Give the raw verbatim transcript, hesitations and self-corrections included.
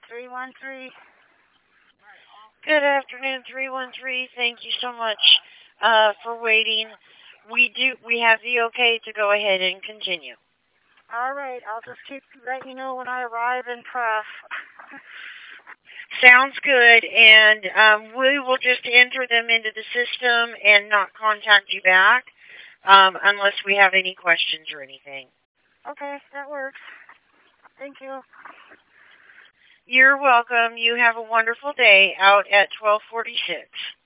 three one three. Good afternoon, three one three. Thank you so much uh, for waiting. We do. We have the okay to go ahead and continue. All right, I'll just keep letting you know when I arrive and press. Sounds good, and um, we will just enter them into the system and not contact you back um, unless we have any questions or anything. Okay, that works. Thank you. You're welcome. You have a wonderful day out at twelve forty-six.